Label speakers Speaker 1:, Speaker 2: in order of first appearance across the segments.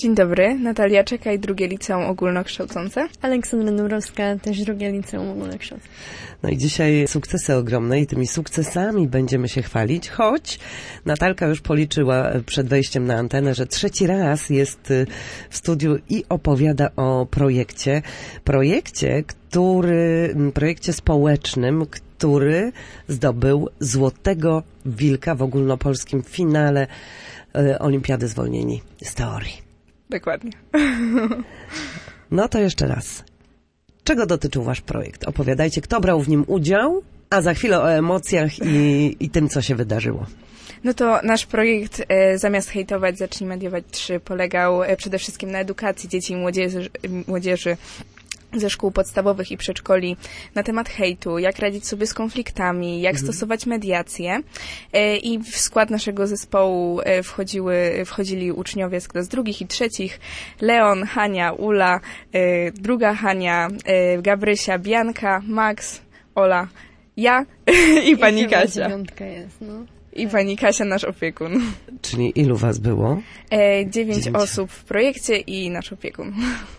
Speaker 1: Dzień dobry, Natalia Czekaj, drugie liceum ogólnokształcące.
Speaker 2: Aleksandra Dąbrowska, też drugie liceum ogólnokształcące.
Speaker 3: No i dzisiaj sukcesy ogromne i tymi sukcesami będziemy się chwalić, choć Natalka już policzyła przed wejściem na antenę, że trzeci raz jest w studiu i opowiada o projekcie społecznym, który zdobył Złotego Wilka w ogólnopolskim finale Olimpiady Zwolnieni z teorii.
Speaker 1: Dokładnie.
Speaker 3: No to jeszcze raz. Czego dotyczył wasz projekt? Opowiadajcie, kto brał w nim udział, a za chwilę o emocjach i tym, co się wydarzyło.
Speaker 1: No to nasz projekt Zamiast hejtować, zacznij mediować 3 polegał przede wszystkim na edukacji dzieci i młodzieży ze szkół podstawowych i przedszkoli na temat hejtu, jak radzić sobie z konfliktami, jak stosować mediację. I w skład naszego zespołu wchodzili uczniowie z klas drugich i trzecich: Leon, Hania, Ula, druga Hania, Gabrysia, Bianka, Max, Ola, ja i pani Kasia.
Speaker 2: Jest, no.
Speaker 1: I pani Kasia, nasz opiekun.
Speaker 3: Czyli ilu was było?
Speaker 1: 9 osób w projekcie i nasz opiekun.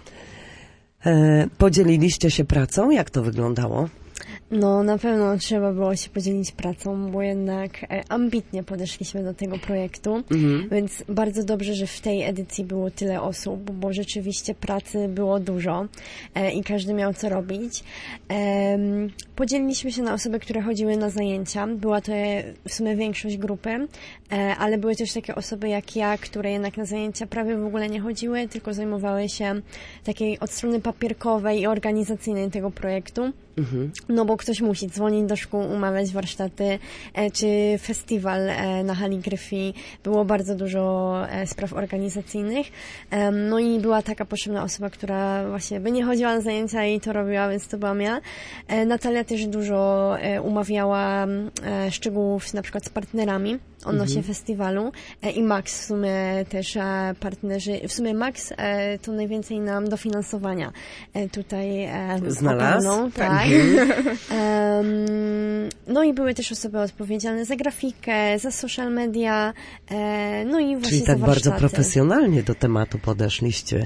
Speaker 3: Podzieliliście się pracą? Jak to wyglądało?
Speaker 2: No, na pewno trzeba było się podzielić pracą, bo jednak ambitnie podeszliśmy do tego projektu, więc bardzo dobrze, że w tej edycji było tyle osób, bo rzeczywiście pracy było dużo i każdy miał co robić. Podzieliliśmy się na osoby, które chodziły na zajęcia. Była to w sumie większość grupy, ale były też takie osoby jak ja, które jednak na zajęcia prawie w ogóle nie chodziły, tylko zajmowały się takiej od strony papierkowej i organizacyjnej tego projektu. No bo ktoś musi dzwonić do szkół, umawiać warsztaty, czy festiwal na hali Gryfii. Było bardzo dużo spraw organizacyjnych. No i była taka potrzebna osoba, która właśnie by nie chodziła na zajęcia i to robiła, więc to byłam ja. Natalia też dużo umawiała szczegółów na przykład z partnerami odnośnie festiwalu i Max w sumie też partnerzy, w sumie Max to najwięcej nam dofinansowania tutaj
Speaker 3: znalazł.
Speaker 2: Tak. No i były też osoby odpowiedzialne za grafikę, za social media, no i właśnie
Speaker 3: Czyli tak
Speaker 2: za
Speaker 3: bardzo
Speaker 2: warsztaty.
Speaker 3: profesjonalnie do tematu podeszliście.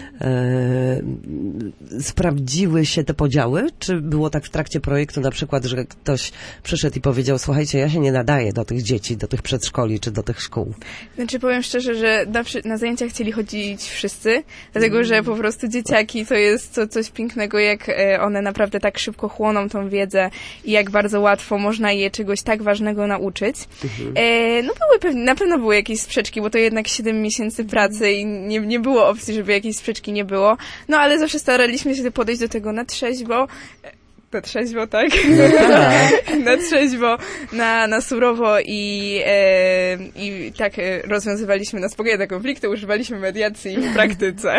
Speaker 3: Sprawdziły się te podziały? Czy było tak w trakcie projektu na przykład, że ktoś przyszedł i powiedział: słuchajcie, ja się nie nadaję do tych dzieci, do tych przedszkoli czy do tych szkół?
Speaker 1: Znaczy, powiem szczerze, że na zajęcia chcieli chodzić wszyscy, dlatego że po prostu dzieciaki to jest coś pięknego, jak one naprawdę tak szybko chłoną tą wiedzę i jak bardzo łatwo można je czegoś tak ważnego nauczyć. No na pewno były jakieś sprzeczki, bo to jednak 7 miesięcy pracy i nie było opcji, żeby jakiejś sprzeczki nie było. No ale zawsze staraliśmy się podejść do tego na trzeźwo. Na trzeźwo, tak? Na trzeźwo, na surowo i tak rozwiązywaliśmy na spokojnie te konflikty, używaliśmy mediacji w praktyce.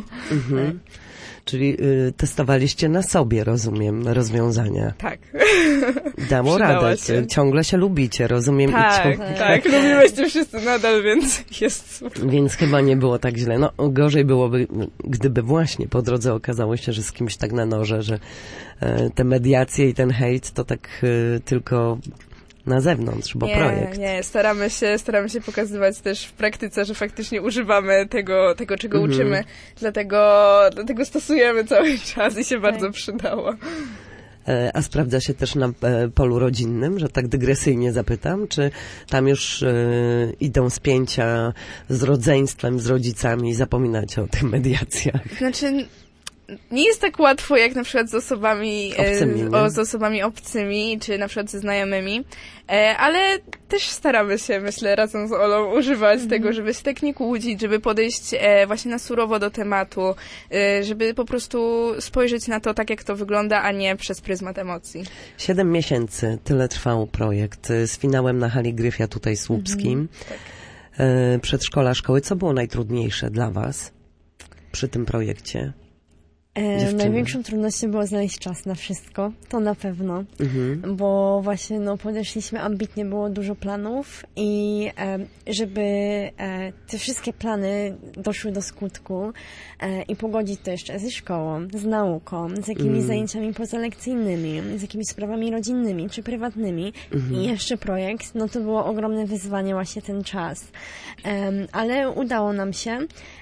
Speaker 3: Czyli testowaliście na sobie, rozumiem, rozwiązania.
Speaker 1: Tak.
Speaker 3: Dało radę. Ciągle się lubicie, rozumiem.
Speaker 1: Tak. Lubimy się wszyscy nadal, więc jest super.
Speaker 3: Więc chyba nie było tak źle. No, gorzej byłoby, gdyby właśnie po drodze okazało się, że z kimś tak na noże, że te mediacje i ten hejt to tak tylko na zewnątrz, bo projekt.
Speaker 1: Nie, staramy się pokazywać też w praktyce, że faktycznie używamy tego czego uczymy, dlatego stosujemy cały czas i się bardzo przydało.
Speaker 3: A sprawdza się też na polu rodzinnym, że tak dygresyjnie zapytam, czy tam już idą spięcia z rodzeństwem, z rodzicami i zapominacie o tych mediacjach?
Speaker 1: Znaczy, nie jest tak łatwo jak na przykład z osobami obcymi, czy na przykład ze znajomymi, ale też staramy się, myślę, razem z Olą używać tego, żeby się tak nie kłócić, żeby podejść właśnie na surowo do tematu, żeby po prostu spojrzeć na to tak, jak to wygląda, a nie przez pryzmat emocji.
Speaker 3: 7 miesięcy, tyle trwał projekt z finałem na hali Gryfia tutaj słupskim.
Speaker 1: Tak.
Speaker 3: Przedszkola, szkoły. Co było najtrudniejsze dla was przy tym projekcie?
Speaker 2: Największą trudnością było znaleźć czas na wszystko, to na pewno, bo właśnie podeszliśmy ambitnie, było dużo planów i żeby te wszystkie plany doszły do skutku i pogodzić to jeszcze ze szkołą, z nauką, z jakimiś zajęciami pozalekcyjnymi, z jakimiś sprawami rodzinnymi czy prywatnymi i jeszcze projekt, no to było ogromne wyzwanie właśnie ten czas, ale udało nam się.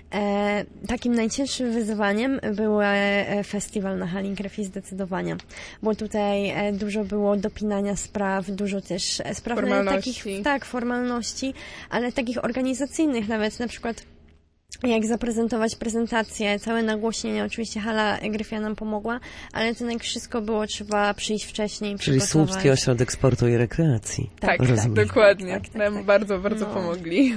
Speaker 2: Takim najcięższym wyzwaniem był festiwal na Hali Krew zdecydowanie, bo tutaj dużo było dopinania spraw, dużo też spraw takich, formalności, ale takich organizacyjnych nawet, na przykład jak zaprezentować prezentację, całe nagłośnienie, oczywiście Hala Gryfia nam pomogła, ale to jak wszystko było, trzeba przyjść wcześniej.
Speaker 3: Czyli Słupski Ośrodek Sportu i Rekreacji.
Speaker 1: Tak, dokładnie. Nam bardzo pomogli.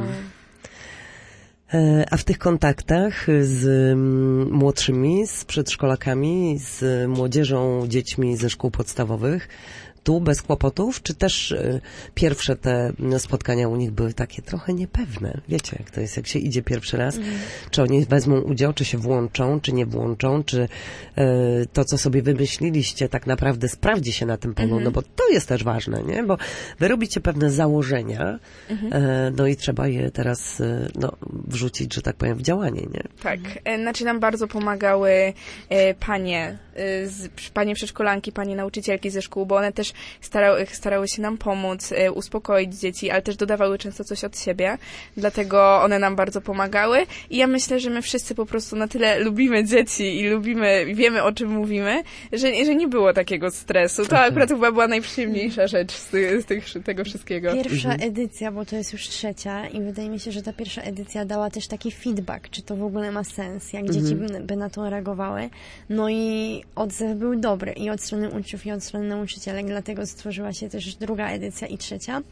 Speaker 3: A w tych kontaktach z młodszymi, z przedszkolakami, z młodzieżą, dziećmi ze szkół podstawowych, tu bez kłopotów, czy też pierwsze te spotkania u nich były takie trochę niepewne? Wiecie, jak to jest, jak się idzie pierwszy raz, czy oni wezmą udział, czy się włączą, czy nie włączą, czy to, co sobie wymyśliliście, tak naprawdę sprawdzi się na tym polu, no bo to jest też ważne, nie? Bo wy robicie pewne założenia, no i trzeba je teraz wrzucić, że tak powiem, w działanie, nie?
Speaker 1: Tak, znaczy nam bardzo pomagały panie przedszkolanki, panie nauczycielki ze szkół, bo one też starały się nam pomóc, uspokoić dzieci, ale też dodawały często coś od siebie, dlatego one nam bardzo pomagały i ja myślę, że my wszyscy po prostu na tyle lubimy dzieci i wiemy o czym mówimy, że nie było takiego stresu. To akurat chyba była najprzyjemniejsza rzecz z tego wszystkiego.
Speaker 2: Pierwsza edycja, bo to jest już trzecia i wydaje mi się, że ta pierwsza edycja dała też taki feedback, czy to w ogóle ma sens, jak dzieci by na to reagowały. No i odzew był dobry i od strony uczniów, i od strony nauczycielek, dlatego stworzyła się też druga edycja i trzecia.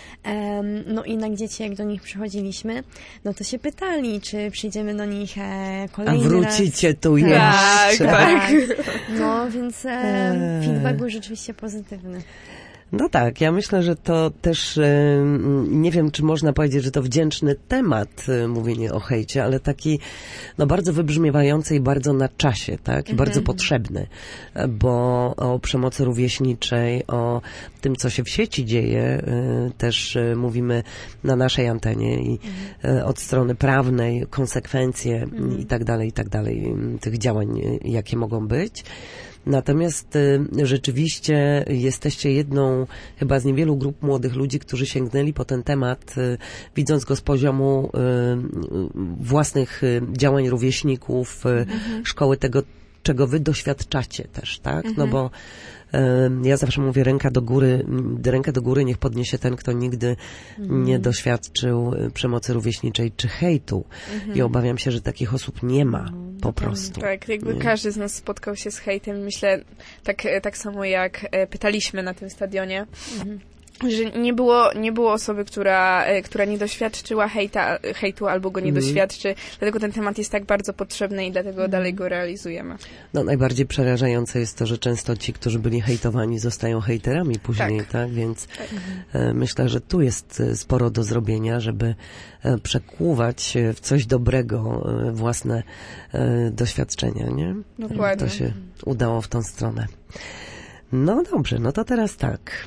Speaker 2: No i na dzieci, jak do nich przychodziliśmy, no to się pytali, czy przyjdziemy do nich kolejny raz.
Speaker 3: A wrócicie tu jeszcze.
Speaker 1: Tak.
Speaker 2: No, więc feedback był rzeczywiście pozytywny.
Speaker 3: No tak, ja myślę, że to też, nie wiem, czy można powiedzieć, że to wdzięczny temat, mówienie o hejcie, ale taki, bardzo wybrzmiewający i bardzo na czasie, tak? I bardzo potrzebny, bo o przemocy rówieśniczej, o tym, co się w sieci dzieje, też mówimy na naszej antenie i od strony prawnej, konsekwencje i tak dalej, tych działań, jakie mogą być. Natomiast rzeczywiście jesteście jedną chyba z niewielu grup młodych ludzi, którzy sięgnęli po ten temat, widząc go z poziomu własnych działań rówieśników, szkoły, tego, czego wy doświadczacie też, tak? No bo ja zawsze mówię, rękę do góry niech podniesie ten, kto nigdy nie doświadczył przemocy rówieśniczej czy hejtu. I obawiam się, że takich osób nie ma po prostu.
Speaker 1: Tak, jakby każdy z nas spotkał się z hejtem. Myślę, tak samo jak pytaliśmy na tym stadionie, że nie było osoby, która nie doświadczyła hejtu albo go nie doświadczy, dlatego ten temat jest tak bardzo potrzebny i dlatego dalej go realizujemy. No,
Speaker 3: najbardziej przerażające jest to, że często ci, którzy byli hejtowani, zostają hejterami później, tak? Więc myślę, że tu jest sporo do zrobienia, żeby przekuwać w coś dobrego własne doświadczenia, nie?
Speaker 1: Dokładnie.
Speaker 3: To się udało w tą stronę. No dobrze, no to teraz tak.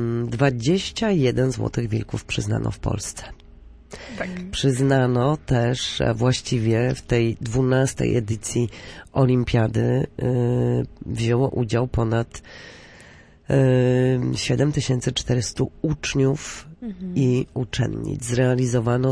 Speaker 3: 21 złotych wilków przyznano w Polsce.
Speaker 1: Tak.
Speaker 3: Przyznano też, a właściwie w tej 12. edycji Olimpiady wzięło udział ponad 7400 uczniów i uczennic. Zrealizowano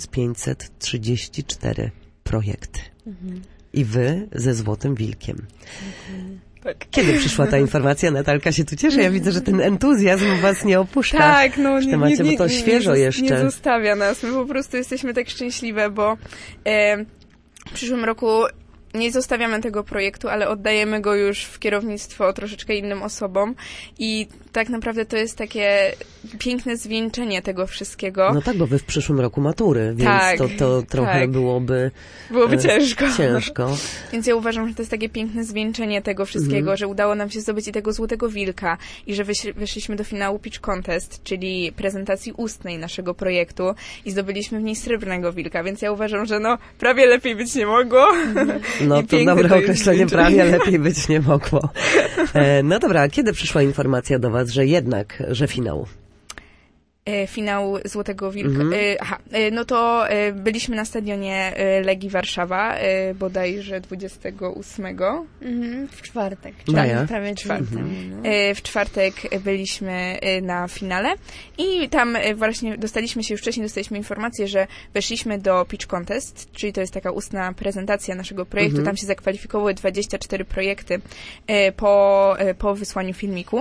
Speaker 3: 1534 projekty. I wy ze Złotym Wilkiem.
Speaker 1: Tak.
Speaker 3: Kiedy przyszła ta informacja? Natalka się tu cieszy. Ja widzę, że ten entuzjazm was nie opuszcza.
Speaker 1: Tak,
Speaker 3: w temacie, bo to świeżo jeszcze.
Speaker 1: Nie zostawia nas. My po prostu jesteśmy tak szczęśliwe, bo w przyszłym roku nie zostawiamy tego projektu, ale oddajemy go już w kierownictwo troszeczkę innym osobom i tak naprawdę to jest takie piękne zwieńczenie tego wszystkiego.
Speaker 3: No tak, bo wy w przyszłym roku matury, więc to trochę byłoby ciężko.
Speaker 1: Więc ja uważam, że to jest takie piękne zwieńczenie tego wszystkiego, że udało nam się zdobyć i tego Złotego Wilka i że weszliśmy do finału Pitch Contest, czyli prezentacji ustnej naszego projektu i zdobyliśmy w niej Srebrnego Wilka, więc ja uważam, że prawie lepiej być nie mogło.
Speaker 3: No to dobre określenie, prawie lepiej być nie mogło. No dobra, a kiedy przyszła informacja do was, że finał?
Speaker 1: finał Złotego Wilka. No to byliśmy na stadionie Legii Warszawa, bodajże 28.
Speaker 2: W czwartek.
Speaker 3: Maja.
Speaker 2: Prawie czwartek.
Speaker 1: W czwartek byliśmy na finale i tam właśnie dostaliśmy informację, że weszliśmy do Pitch Contest, czyli to jest taka ustna prezentacja naszego projektu. Tam się zakwalifikowały 24 projekty po wysłaniu filmiku.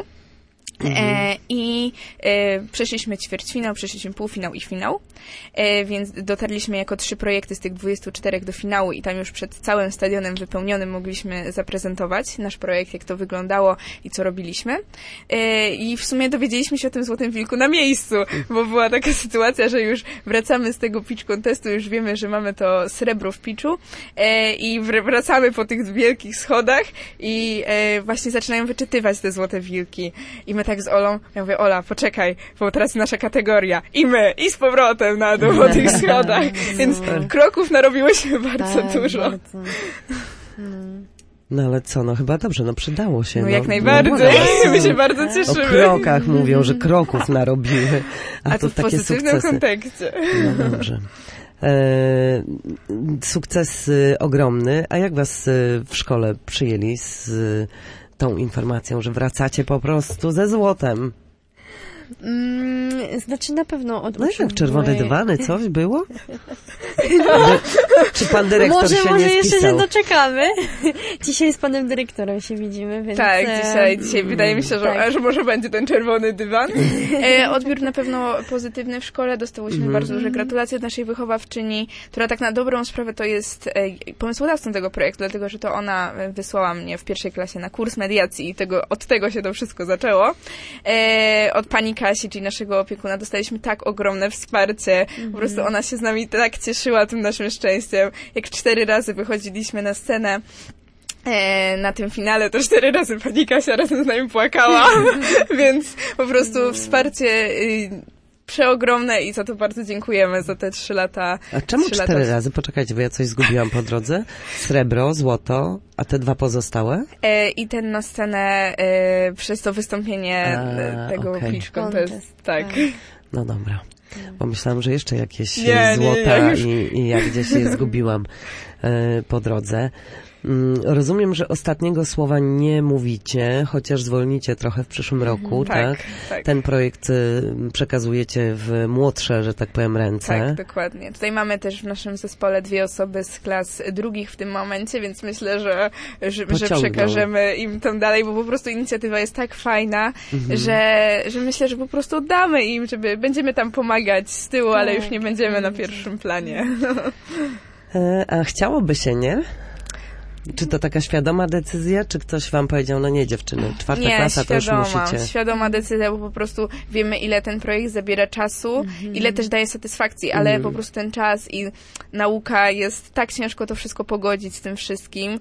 Speaker 1: I przeszliśmy ćwierćfinał, przeszliśmy półfinał i finał, więc dotarliśmy jako 3 projekty z tych 24 do finału i tam już przed całym stadionem wypełnionym mogliśmy zaprezentować nasz projekt, jak to wyglądało i co robiliśmy. I w sumie dowiedzieliśmy się o tym Złotym Wilku na miejscu, bo była taka sytuacja, że już wracamy z tego pitch contestu, już wiemy, że mamy to srebro w pitchu i wracamy po tych wielkich schodach i właśnie zaczynają wyczytywać te Złote Wilki. I my tak z Olą, ja mówię, Ola, poczekaj, bo teraz nasza kategoria. I z powrotem na dół po tych schodach. Więc kroków narobiłyśmy bardzo dużo.
Speaker 2: Bardzo.
Speaker 3: No ale co, no chyba dobrze, no przydało się.
Speaker 1: No jak najbardziej. My się bardzo cieszymy.
Speaker 3: O krokach mówią, że kroków narobiły.
Speaker 1: A to w
Speaker 3: takie
Speaker 1: pozytywnym
Speaker 3: sukcesy.
Speaker 1: kontekście.
Speaker 3: No dobrze. Sukces ogromny. A jak was w szkole przyjęli z tą informacją, że wracacie po prostu ze złotem?
Speaker 2: Znaczy na pewno od
Speaker 3: No
Speaker 2: uczniów
Speaker 3: jak czerwone
Speaker 2: były-
Speaker 3: dywany, coś było? Czy pan dyrektor
Speaker 2: Może
Speaker 3: się nie
Speaker 2: jeszcze się
Speaker 3: spisał?
Speaker 2: doczekamy. Dzisiaj z panem dyrektorem się widzimy, więc...
Speaker 1: Tak, dzisiaj wydaje mi się, że może będzie ten czerwony dywan. Odbiór na pewno pozytywny w szkole. Dostałyśmy bardzo duże gratulacje od naszej wychowawczyni, która tak na dobrą sprawę to jest pomysłodawcą tego projektu, dlatego że to ona wysłała mnie w 1. klasie na kurs mediacji i od tego się to wszystko zaczęło. Od pani Kasi, czyli naszego opiekuna, dostaliśmy tak ogromne wsparcie. Po prostu ona się z nami tak cieszyła tym naszym szczęściem. Jak 4 razy wychodziliśmy na scenę, na tym finale to 4 razy pani Kasia razem z nami płakała, więc po prostu wsparcie przeogromne i za to bardzo dziękujemy, za te 3 lata.
Speaker 3: A czemu
Speaker 1: 3
Speaker 3: 4
Speaker 1: lata.
Speaker 3: razy? Poczekajcie, bo ja coś zgubiłam po drodze. Srebro, złoto, a te 2 pozostałe?
Speaker 1: I ten na scenę przez to wystąpienie tego
Speaker 3: okej.
Speaker 1: Pitch Contest. Tak.
Speaker 3: No dobra. Bo myślałam, że jeszcze jakieś
Speaker 1: Nie,
Speaker 3: złota
Speaker 1: już.
Speaker 3: i ja gdzieś je zgubiłam po drodze. Rozumiem, że ostatniego słowa nie mówicie, chociaż zwolnicie trochę w przyszłym roku, tak?
Speaker 1: Tak.
Speaker 3: Ten projekt przekazujecie w młodsze, że tak powiem, ręce.
Speaker 1: Tak, dokładnie. Tutaj mamy też w naszym zespole 2 osoby z klas drugich w tym momencie, więc myślę, że przekażemy im tam dalej, bo po prostu inicjatywa jest tak fajna, że myślę, że po prostu oddamy im, będziemy tam pomagać z tyłu, ale już nie będziemy na pierwszym planie.
Speaker 3: A chciałoby się, nie? Czy to taka świadoma decyzja, czy ktoś wam powiedział, no nie dziewczyny, 4. klasa to już musicie.
Speaker 1: Świadoma decyzja, bo po prostu wiemy, ile ten projekt zabiera czasu, ile też daje satysfakcji, ale po prostu ten czas i nauka jest tak ciężko to wszystko pogodzić z tym wszystkim,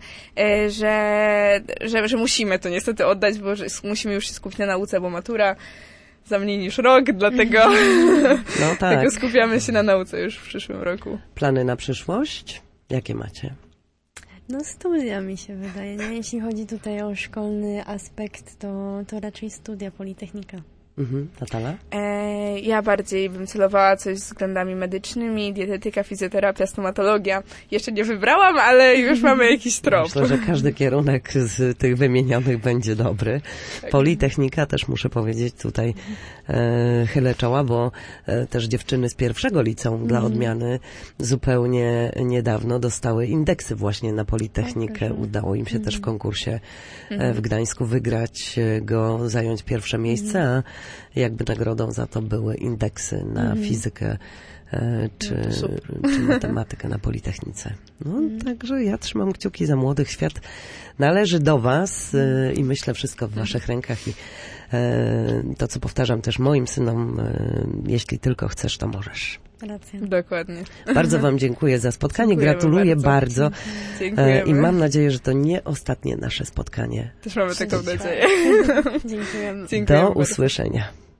Speaker 1: że musimy to niestety oddać, bo musimy już się skupić na nauce, bo matura za mniej niż rok, dlatego
Speaker 3: No tak.
Speaker 1: skupiamy się na nauce już w przyszłym roku.
Speaker 3: Plany na przyszłość? Jakie macie?
Speaker 2: No studia mi się wydaje, nie? Jeśli chodzi tutaj o szkolny aspekt, to raczej studia, Politechnika.
Speaker 3: Natala?
Speaker 1: Ja bardziej bym celowała coś z względami medycznymi, dietetyka, fizjoterapia, stomatologia. Jeszcze nie wybrałam, ale już mamy jakiś trop.
Speaker 3: Myślę, że każdy kierunek z tych wymienionych będzie dobry.
Speaker 1: Tak.
Speaker 3: Politechnika też muszę powiedzieć tutaj chylę czoła, bo też dziewczyny z 1. liceum dla odmiany zupełnie niedawno dostały indeksy właśnie na Politechnikę. Udało im się też w konkursie w Gdańsku wygrać go, zająć 1. miejsce, a jakby nagrodą za to były indeksy na fizykę czy matematykę na Politechnice. No, także ja trzymam kciuki za młodych. Świat należy do was i myślę wszystko w waszych rękach i to, co powtarzam też moim synom, jeśli tylko chcesz, to możesz.
Speaker 2: Racja.
Speaker 1: Dokładnie.
Speaker 3: Bardzo wam dziękuję za spotkanie.
Speaker 1: Dziękujemy
Speaker 3: Gratuluję bardzo.
Speaker 1: Dziękujemy.
Speaker 3: I mam nadzieję, że to nie ostatnie nasze spotkanie.
Speaker 1: Też mamy taką nadzieję.
Speaker 2: Dziękujemy.
Speaker 1: Dziękujemy
Speaker 3: Do
Speaker 1: bardzo.
Speaker 3: usłyszenia.